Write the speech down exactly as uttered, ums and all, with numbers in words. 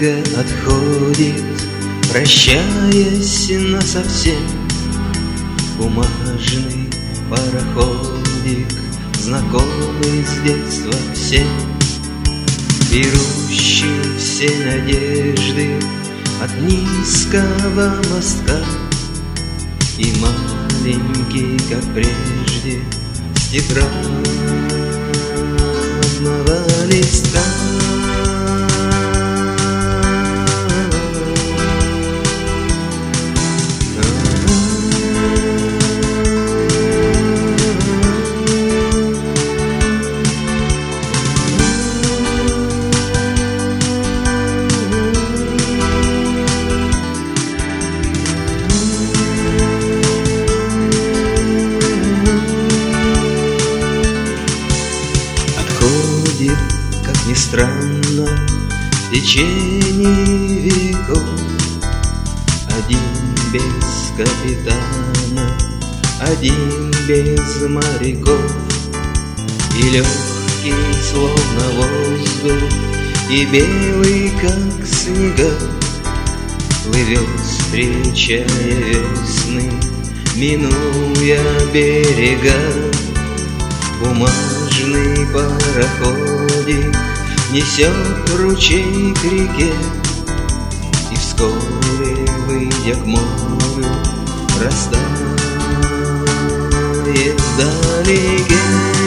берега отходит, прощаясь насовсем, бумажный пароходик, знакомый с детства всем, берущий все надежды от низкого мостка, и маленький, как прежде, с тетрадного листка. Отходит, как ни странно, в течение веков, один без капитана, один без моряков, и легкий, словно воздух, и белый, как снега, плывет, встречая весны, минуя берега. Бумажный пароходик несет ручей к реке, и вскоре, выйдя к морю, растает вдалеке.